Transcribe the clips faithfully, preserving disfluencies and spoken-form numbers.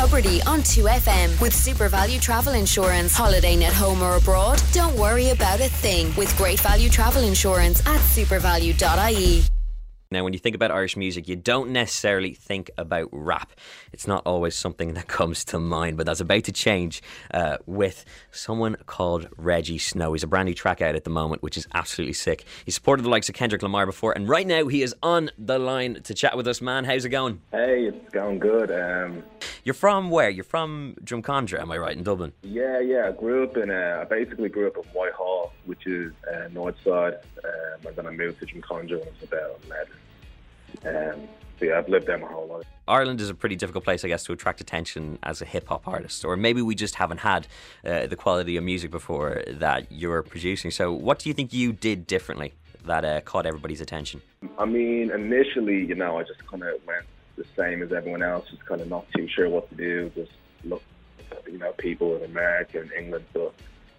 Tubridy on two F M with Super Value Travel Insurance. Holidaying at home or abroad? Don't worry about a thing with Great Value Travel Insurance at supervalue dot I E. Now, when you think about Irish music, you don't necessarily think about rap. It's not always something that comes to mind, but that's about to change uh, with someone called Reggie Snow. He's a brand new track out at the moment, which is absolutely sick. He supported the likes of Kendrick Lamar before, and right now he is on the line to chat with us. Man, how's it going? Hey, it's going good. Um, You're from where? You're from Drumcondra, am I right, in Dublin? yeah, yeah. I grew up in, uh, I basically grew up in Whitehall, which is uh, north side, um, and then I moved to Drumcondra when I was about eleven. Um, so yeah, I've lived there my whole life. Ireland is a pretty difficult place, I guess, to attract attention as a hip-hop artist, or maybe we just haven't had uh, the quality of music before that you're producing. So what do you think you did differently that uh, caught everybody's attention? I mean, initially, you know, I just kind of went the same as everyone else, just kind of not too sure what to do, just look at, you know, people in America and England. So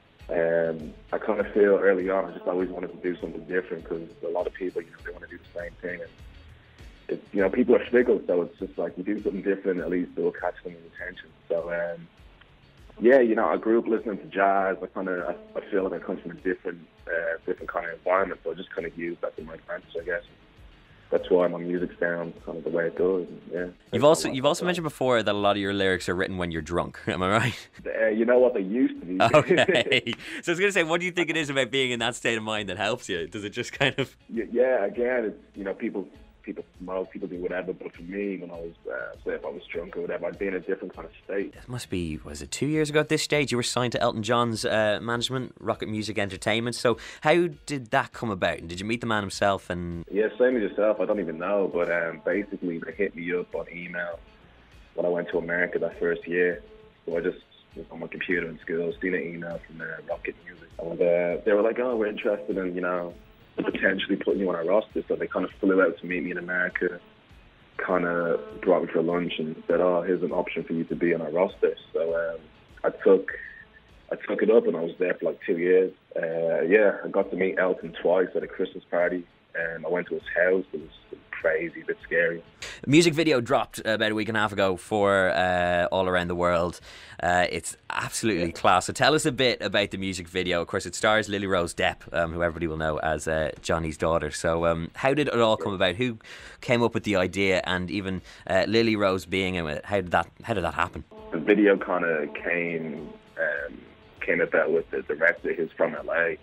um, I kind of feel early on, I just always wanted to do something different because a lot of people, you know, they want to do the same thing. And it's, you know, people are fickle, so it's just like you do something different, at least it'll catch them attention. So, um, yeah, you know, I grew up listening to jazz. I kind of, I, I feel like I come from a different, uh, different kind of environment, so I just kind of use that to my advantage, I guess. That's why my music sounds kind of the way it does. Yeah. You've also you've also mentioned before that a lot of your lyrics are written when you're drunk. Am I right? Uh, you know what, they used to be. Okay. So I was going to say, what do you think it is about being in that state of mind that helps you? Does it just kind of? Yeah, again, it's, you know, people. People smoke, people do whatever, but for me, when I was, uh, say if I was drunk or whatever, I'd be in a different kind of state. It must be, was it two years ago at this stage, you were signed to Elton John's uh, management, Rocket Music Entertainment. So how did that come about? And did you meet the man himself? And Yeah, same as yourself, I don't even know, but um, basically they hit me up on email when I went to America that first year. So I just was on my computer in school, seen an email from uh, Rocket Music. And uh, they were like, oh, we're interested in, you know, potentially putting you on our roster. So they kind of flew out to meet me in America, kind of brought me for lunch and said, oh, here's an option for you to be on our roster. So um, I took I took it up and I was there for like two years. Uh, yeah, I got to meet Elton twice at a Christmas party. Um, I went to his house. It was crazy, a bit scary. a music video dropped about a week and a half ago for uh, All Around the World. Uh, it's absolutely yeah. class. So tell us a bit about the music video. Of course, it stars Lily Rose Depp, um, who everybody will know as uh, Johnny's daughter. So um, how did it all come about? Who came up with the idea? And even uh, Lily Rose being in it, how did that, how did that happen? The video kind of came, um, came about with the director. He's from L A.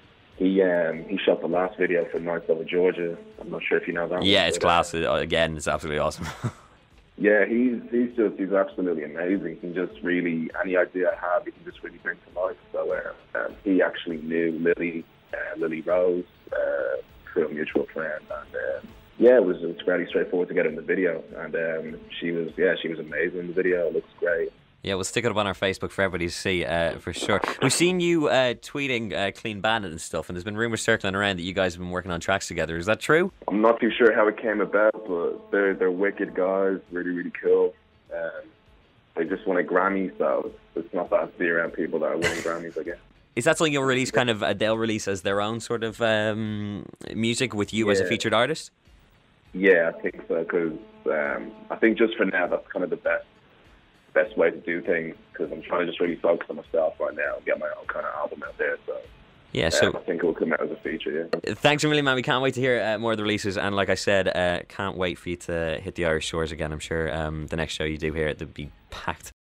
He um, he shot the last video for Nights Over Georgia. I'm not sure if you know that. Yeah, one, it's but, class. Uh, Again, it's absolutely awesome. yeah, he's he's just he's absolutely amazing. He can just really, any idea I have, he can just really bring to life. So uh, um, he actually knew Lily, uh, Lily Rose, uh, through a mutual friend, and uh, yeah, it was it was fairly straightforward to get in the video. And um, she was yeah she was amazing in the video. It looks great. Yeah, we'll stick it up on our Facebook for everybody to see, uh, for sure. We've seen you uh, tweeting uh, Clean Bandit and stuff, and there's been rumours circling around that you guys have been working on tracks together. Is that true? I'm not too sure how it came about, but they're they're wicked guys, really, really cool. Um, they just won a Grammy, so it's not that to be around people that are winning Grammys, I guess. Is that something you'll release, kind of, uh, they'll release as their own sort of um, music with you yeah. as a featured artist? Yeah, I think so, because um, I think just for now, that's kind of the best. best way to do things, because I'm trying to just really focus on myself right now and get my own kind of album out there. So yeah, so um, I think it will come out as a feature. Yeah. Thanks a million, man. We can't wait to hear uh, more of the releases, and like I said, uh, can't wait for you to hit the Irish shores again. I'm sure um, the next show you do here, it'll be packed.